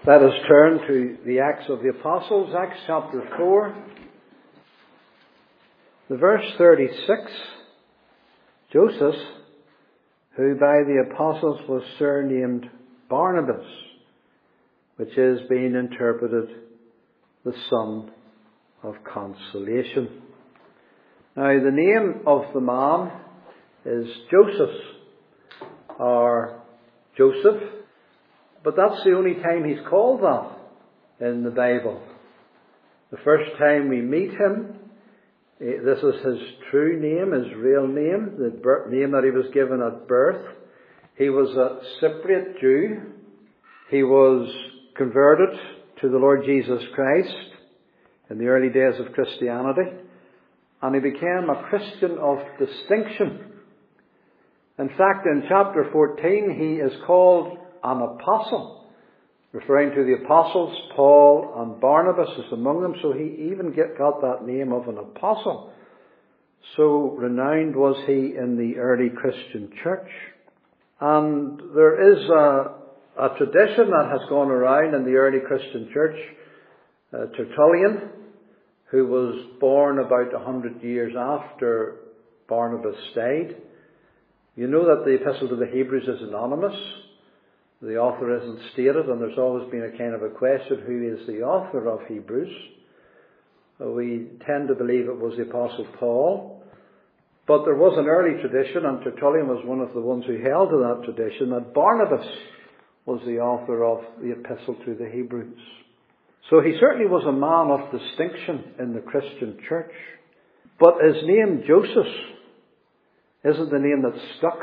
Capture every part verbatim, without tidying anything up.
Let us turn to the Acts of the Apostles, Acts chapter four. The verse thirty-six, Joseph, who by the apostles was surnamed Barnabas, which is being interpreted the son of consolation. Now the name of the man is Joseph, or Joseph, but that's the only time he's called that in the Bible. The first time we meet him, this is his true name, his real name, the name that he was given at birth. He was a Cypriot Jew. He was converted to the Lord Jesus Christ in the early days of Christianity, and he became a Christian of distinction. In fact, in chapter fourteen, he is called an apostle, referring to the apostles. Paul and Barnabas is among them, so he even get, got that name of an apostle. So renowned was he in the early Christian church. And there is a, a tradition that has gone around in the early Christian church. Uh, Tertullian, who was born about a hundred years after Barnabas died. You know that the Epistle to the Hebrews is anonymous. The author isn't stated, and there's always been a kind of a question, who is the author of Hebrews? We tend to believe it was the Apostle Paul. But there was an early tradition, and Tertullian was one of the ones who held to that tradition, that Barnabas was the author of the Epistle to the Hebrews. So he certainly was a man of distinction in the Christian church. But his name, Joseph, isn't the name that stuck.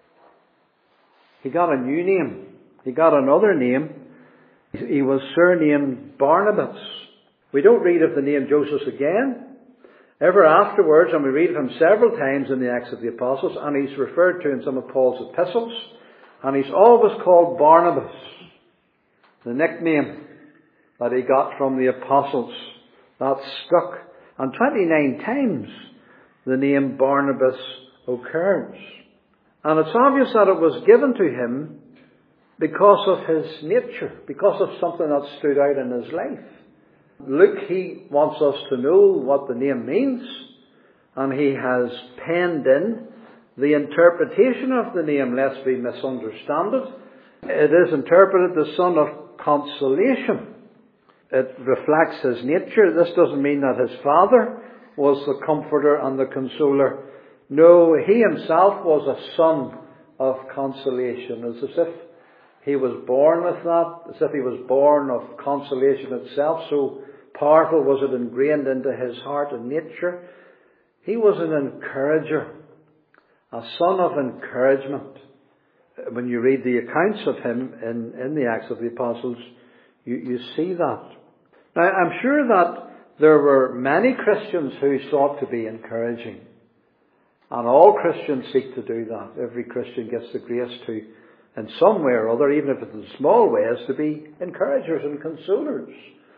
He got a new name. He got another name. He was surnamed Barnabas. We don't read of the name Joseph again. Ever afterwards, and we read of him several times in the Acts of the Apostles, and he's referred to in some of Paul's epistles, and he's always called Barnabas, the nickname that he got from the apostles. That stuck. And twenty-nine times the name Barnabas occurs. And it's obvious that it was given to him because of his nature, because of something that stood out in his life. Luke, he wants us to know what the name means, and he has penned in the interpretation of the name, lest we misunderstand it. It is interpreted the son of consolation. It reflects his nature. This doesn't mean that his father was the comforter and the consoler. No, he himself was a son of consolation. It's as if he was born with that, as if he was born of consolation itself. So powerful was it ingrained into his heart and nature. He was an encourager, a son of encouragement. When you read the accounts of him in, in the Acts of the Apostles, you, you see that. Now, I'm sure that there were many Christians who sought to be encouraging. And all Christians seek to do that. Every Christian gets the grace to, in some way or other, even if it's in small ways, to be encouragers and consolers.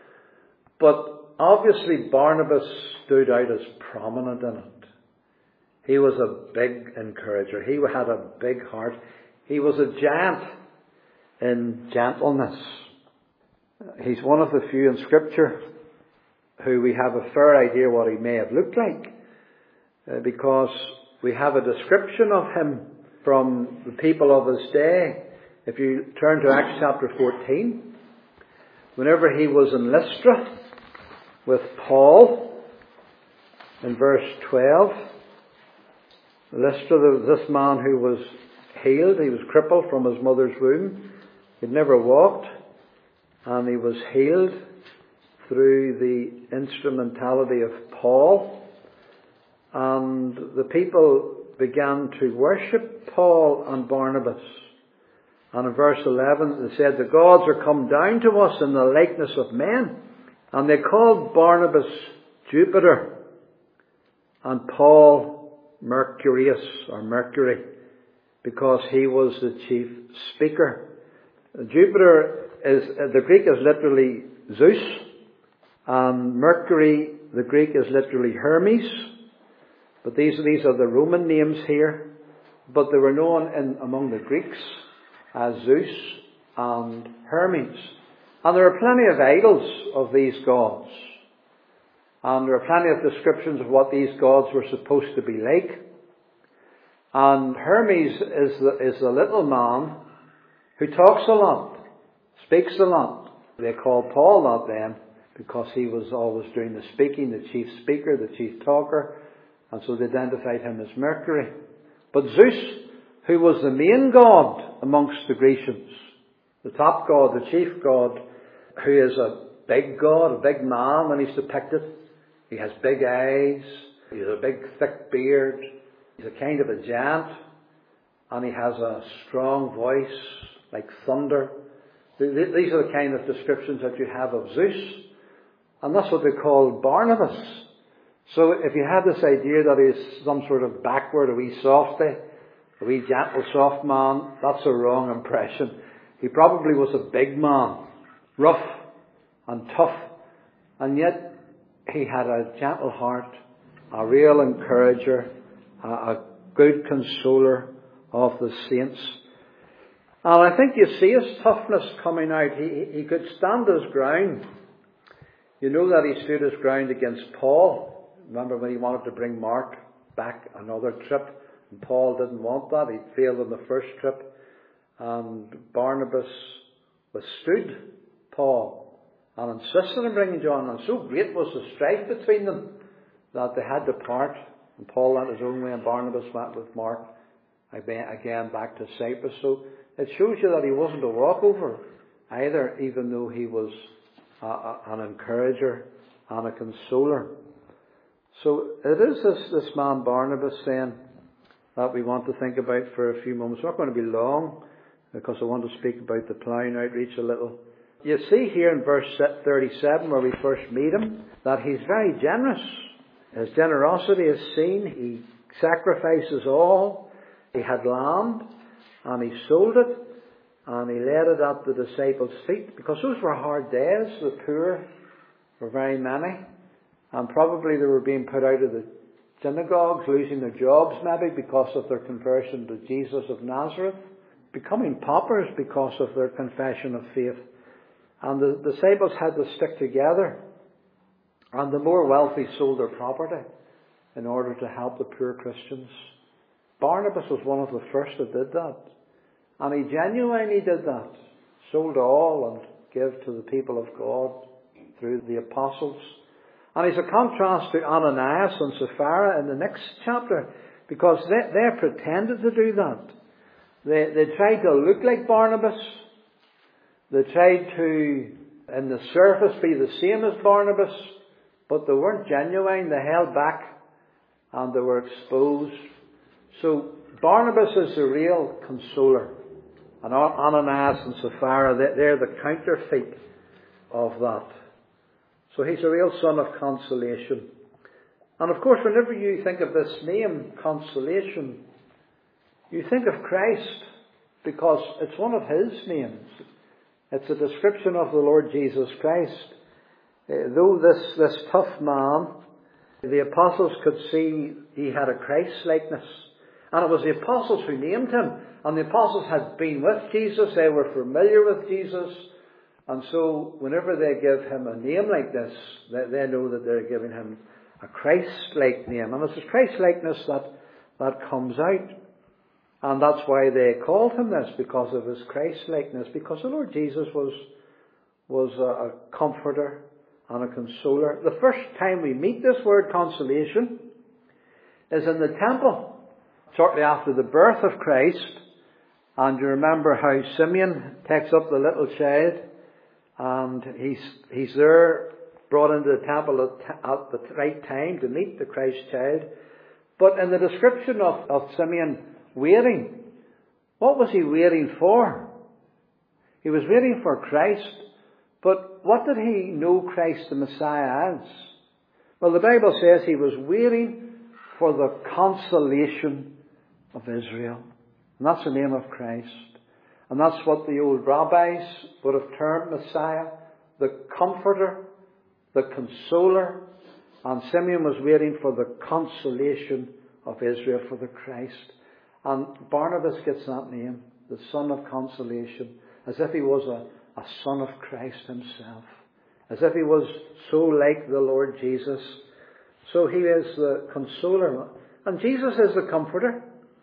But obviously Barnabas stood out as prominent in it. He was a big encourager. He had a big heart. He was a giant in gentleness. He's one of the few in Scripture who we have a fair idea what he may have looked like, uh, because we have a description of him from the people of his day. If you turn to Acts chapter fourteen, whenever he was in Lystra with Paul, in verse twelve, Lystra, this man who was healed, he was crippled from his mother's womb. He'd never walked, and he was healed through the instrumentality of Paul. And the people began to worship Paul and Barnabas. And in verse eleven, they said, "The gods are come down to us in the likeness of men." And they called Barnabas Jupiter, and Paul Mercurius, or Mercury, because he was the chief speaker. Jupiter is, the Greek is literally Zeus, and Mercury, the Greek, is literally Hermes. But these, these are the Roman names here. But they were known in, among the Greeks as Zeus and Hermes. And there are plenty of idols of these gods. And there are plenty of descriptions of what these gods were supposed to be like. And Hermes is the, is the little man who talks a lot, speaks a lot. They call Paul that then because he was always doing the speaking, the chief speaker, the chief talker. And so they identified him as Mercury. But Zeus, who was the main god amongst the Grecians, the top god, the chief god, who is a big god, a big man when he's depicted. He has big eyes, he has a big thick beard, he's a kind of a giant, and he has a strong voice like thunder. These are the kind of descriptions that you have of Zeus, and that's what they call Barnabas. So if you had this idea that he's some sort of backward, a wee softy, a wee gentle soft man, that's a wrong impression. He probably was a big man, rough and tough, and yet he had a gentle heart, a real encourager, a, a good consoler of the saints. And I think you see his toughness coming out. He, he could stand his ground. You know that he stood his ground against Paul. Remember when he wanted to bring Mark back another trip, and Paul didn't want that. He failed on the first trip. And Barnabas withstood Paul and insisted on bringing John. And so great was the strife between them that they had to part. And Paul went his own way and Barnabas went with Mark again back to Cyprus. So it shows you that he wasn't a walkover either, even though he was a, a, an encourager and a consoler. So it is this, this man Barnabas then that we want to think about for a few moments. It's not going to be long because I want to speak about the ploughing outreach a little. You see here in verse thirty-seven where we first meet him that he's very generous. His generosity is seen. He sacrifices all. He had land and he sold it and he laid it at the disciples' feet because those were hard days. The poor were very many and probably they were being put out of the synagogues, losing their jobs maybe because of their conversion to Jesus of Nazareth, becoming paupers because of their confession of faith. And the disciples had to stick together. And the more wealthy sold their property in order to help the poor Christians. Barnabas was one of the first that did that. And he genuinely did that. Sold all and gave to the people of God through the apostles. And he's a contrast to Ananias and Sapphira in the next chapter. Because they, they pretended to do that. They, they tried to look like Barnabas. They tried to, in the surface, be the same as Barnabas, but they weren't genuine. They held back and they were exposed. So Barnabas is the real consoler. And Ananias and Sapphira, they're the counterfeit of that. So he's a real son of consolation. And of course, whenever you think of this name, consolation, you think of Christ because it's one of his names. It's a description of the Lord Jesus Christ. Uh, though this, this tough man, the apostles could see he had a Christ-likeness. And it was the apostles who named him. And the apostles had been with Jesus. They were familiar with Jesus. And so whenever they give him a name like this, they, they know that they're giving him a Christ-like name. And it's his Christ-likeness that, that comes out. And that's why they called him this, because of his Christ-likeness. Because the Lord Jesus was, was a, a comforter and a consoler. The first time we meet this word consolation is in the temple, shortly after the birth of Christ. And you remember how Simeon takes up the little child and he's, he's there, brought into the temple at, at the right time to meet the Christ child. But in the description of, of Simeon waiting, what was he waiting for? He was waiting for Christ. But what did he know Christ the Messiah as? Well, the Bible says he was waiting for the consolation of Israel. And that's the name of Christ. And that's what the old rabbis would have termed Messiah, the comforter, the consoler. And Simeon was waiting for the consolation of Israel, for the Christ. And Barnabas gets that name, the son of consolation, as if he was a son of Christ himself. As if he was so like the Lord Jesus. So he is the consoler. And Jesus is the comforter.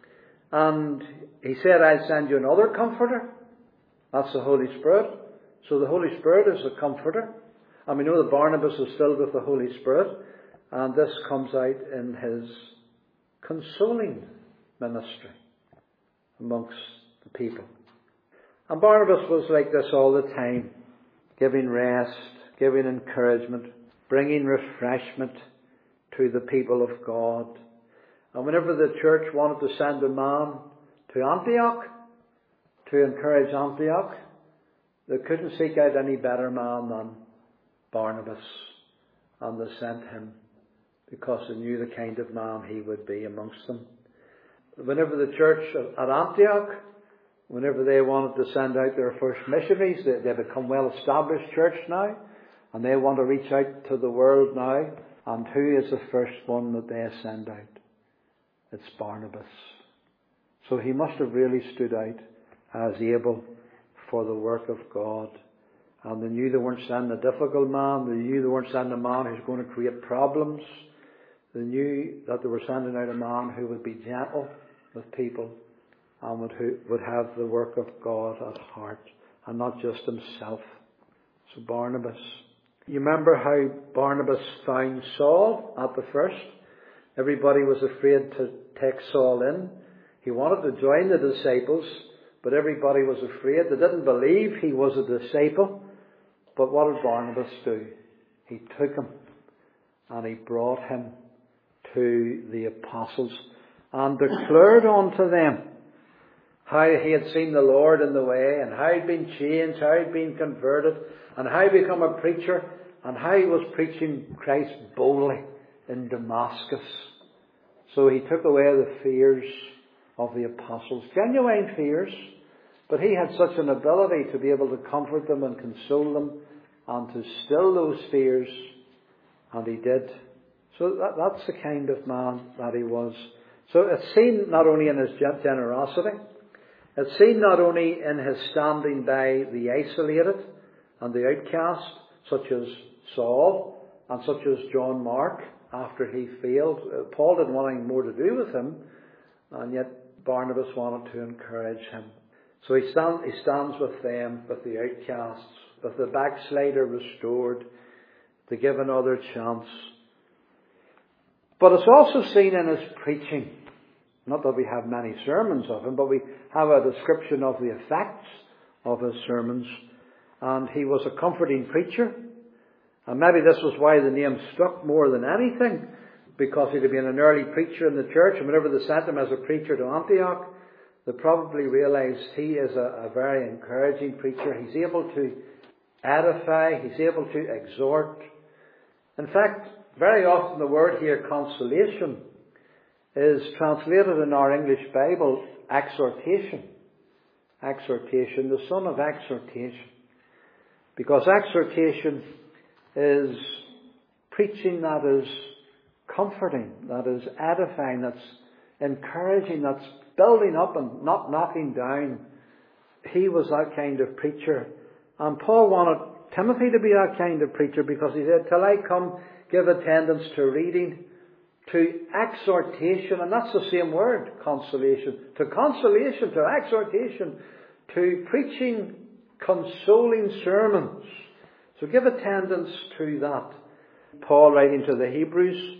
And he said, I'll send you another comforter. That's the Holy Spirit. So the Holy Spirit is the comforter. And we know that Barnabas is filled with the Holy Spirit. And this comes out in his consoling ministry amongst the people. And Barnabas was like this all the time, giving rest, giving encouragement, bringing refreshment to the people of God. And whenever the church wanted to send a man to Antioch, to encourage Antioch, they couldn't seek out any better man than Barnabas. And they sent him because they knew the kind of man he would be amongst them. Whenever the church at Antioch, whenever they wanted to send out their first missionaries, they, they become well-established church now, and they want to reach out to the world now. And who is the first one that they send out? It's Barnabas. So he must have really stood out as able for the work of God. And they knew they weren't sending a difficult man. They knew they weren't sending a man who's going to create problems. They knew that they were sending out a man who would be gentle with people and would, who would have the work of God at heart and not just himself. So Barnabas. You remember how Barnabas found Saul at the first? Everybody was afraid to take Saul in. He wanted to join the disciples, but everybody was afraid. They didn't believe he was a disciple. But what did Barnabas do? He took him and he brought him to the apostles and declared unto them how he had seen the Lord in the way, and how he'd been changed, how he'd been converted, and how he become a preacher, and how he was preaching Christ boldly in Damascus. So he took away the fears of the apostles, genuine fears, but he had such an ability to be able to comfort them and console them and to still those fears, and he did. So that, that's the kind of man that he was. So it's seen not only in his generosity, it's seen not only in his standing by the isolated and the outcast, such as Saul and such as John Mark after he failed. Paul didn't want anything more to do with him, and yet Barnabas wanted to encourage him. So he, stand, he stands with them, with the outcasts, with the backslider restored, to give another chance. But it's also seen in his preaching. Not that we have many sermons of him, but we have a description of the effects of his sermons. And he was a comforting preacher. And maybe this was why the name stuck more than anything, because he'd been an early preacher in the church, and whenever they sent him as a preacher to Antioch, they probably realized he is a, a very encouraging preacher. He's able to edify, he's able to exhort. In fact, very often the word here, consolation, is translated in our English Bible, exhortation. Exhortation, the son of exhortation. Because exhortation is preaching that is comforting, that is edifying, that's encouraging, that's building up and not knocking down. He was that kind of preacher. And Paul wanted Timothy to be that kind of preacher, because he said, till I come, give attendance to reading, to exhortation, and that's the same word, consolation, to consolation, to exhortation, to preaching consoling sermons. So give attendance to that. Paul writing to the Hebrews,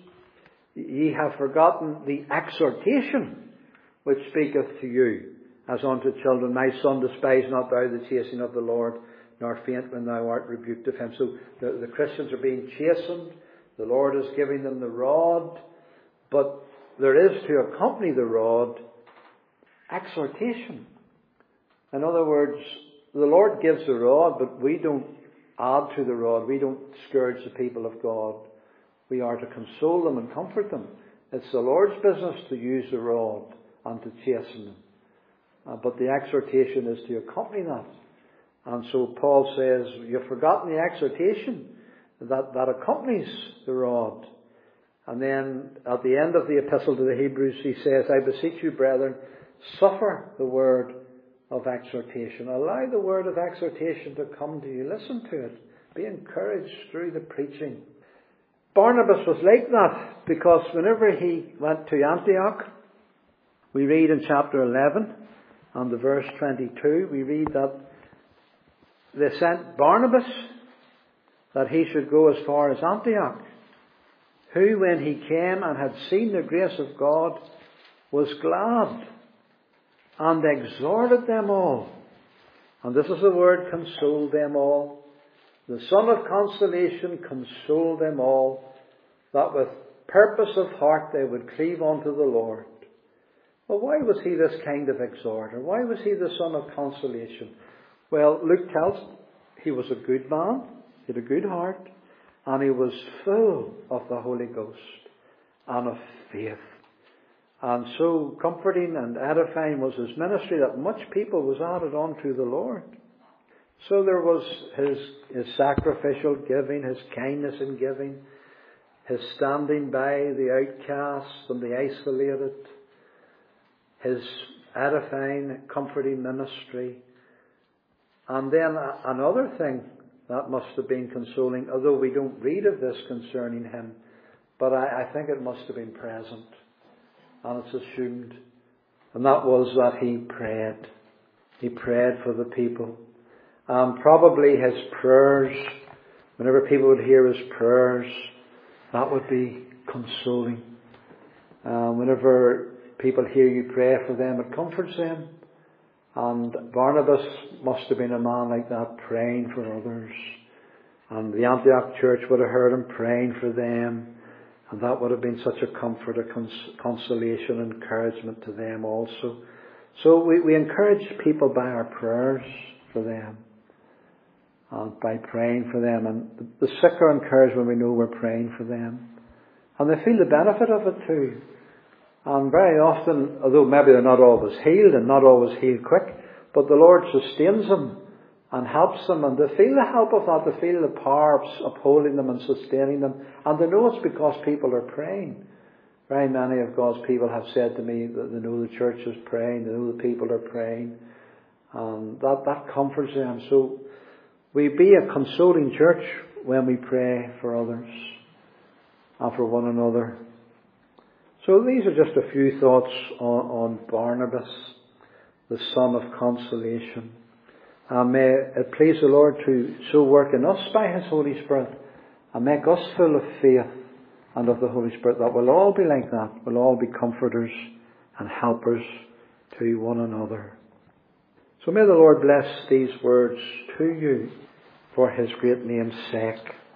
ye have forgotten the exhortation which speaketh to you as unto children. My son, despise not thou the chastening of the Lord, nor faint when thou art rebuked of him. So the, the Christians are being chastened. The Lord is giving them the rod. But there is, to accompany the rod, exhortation. In other words, the Lord gives the rod, but we don't add to the rod. We don't scourge the people of God. We are to console them and comfort them. It's the Lord's business to use the rod and to chasten them. Uh, but the exhortation is to accompany that. And so Paul says, you've forgotten the exhortation that, that accompanies the rod. And then at the end of the epistle to the Hebrews, he says, I beseech you, brethren, suffer the word of exhortation. Allow the word of exhortation to come to you. Listen to it. Be encouraged through the preaching. Barnabas was like that because whenever he went to Antioch, we read in chapter eleven and the verse twenty-two, we read that they sent Barnabas that he should go as far as Antioch, who when he came and had seen the grace of God was glad and exhorted them all. And this is the word, consoled them all. The Son of consolation consoled them all, that with purpose of heart they would cleave unto the Lord. Well, why was he this kind of exhorter? Why was he the Son of consolation? Well, Luke tells he was a good man, he had a good heart, and he was full of the Holy Ghost and of faith. And so comforting and edifying was his ministry that much people was added unto the Lord. So there was his, his sacrificial giving, his kindness in giving, his standing by the outcasts and the isolated, his edifying, comforting ministry. And then another thing that must have been consoling, although we don't read of this concerning him, but I, I think it must have been present. And it's assumed. And that was that he prayed. He prayed for the people. And probably his prayers, whenever people would hear his prayers, that would be consoling. Um, whenever people hear you pray for them, it comforts them. And Barnabas must have been a man like that, praying for others. And the Antioch church would have heard him praying for them. And that would have been such a comfort, a cons- consolation, encouragement to them also. So we, we encourage people by our prayers for them. And by praying for them. And the sick are encouraged when we know we're praying for them. And they feel the benefit of it too. And very often, although maybe they're not always healed and not always healed quick, but the Lord sustains them and helps them, and they feel the help of that. They feel the power of upholding them and sustaining them. And they know it's because people are praying. Very many of God's people have said to me that they know the church is praying, they know the people are praying. And that, that comforts them. So we be a consoling church when we pray for others and for one another. So these are just a few thoughts on, on Barnabas, the son of consolation. And may it please the Lord to so work in us by His Holy Spirit and make us full of faith and of the Holy Spirit that we'll all be like that. We'll all be comforters and helpers to one another. So may the Lord bless these words to you for His great name's sake.